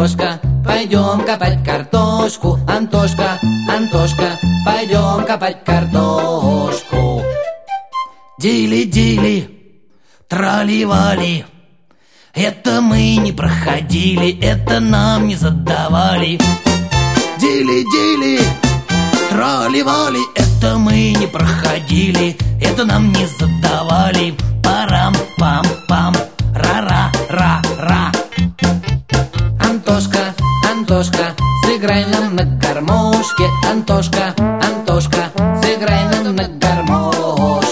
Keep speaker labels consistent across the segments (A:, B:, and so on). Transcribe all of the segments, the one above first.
A: Антошка, пойдем копать картошку. Антошка, Антошка, пойдем копать картошку.
B: Дили-дили, трали-вали, это мы не проходили, это нам не задавали. Дили-дили, трали-вали, это мы не проходили, это нам не задавали. Парам-пам-пам, ра-ра-ра-ра.
A: Антошка, Антошка, сыграй нам на гармошке. Антошка, Антошка, сыграй нам на гармошке.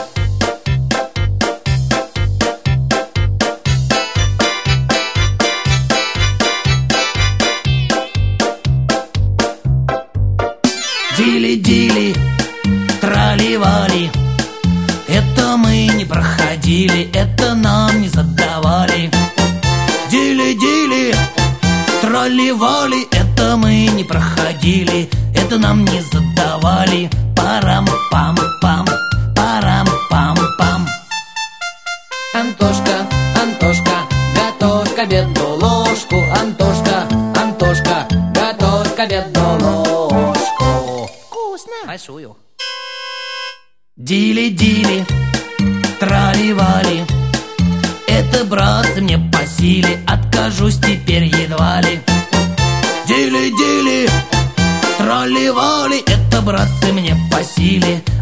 B: Дили-дили, трали-вали, это мы не проходили, это нам не задавали. Дили-дили, трали-вали, это мы не проходили, это нам не задавали. Парам-пам-пам, парам-пам-пам.
A: Антошка, Антошка, готовь к обеду ложку. Антошка, Антошка, готовь к обеду ложку.
B: Вкусно!
A: Большую.
B: Дили-дили, трали-вали, это, братцы, мне по силе, откажусь теперь едва ли. Дили-дили, трали-вали, это, братцы, мне по силе,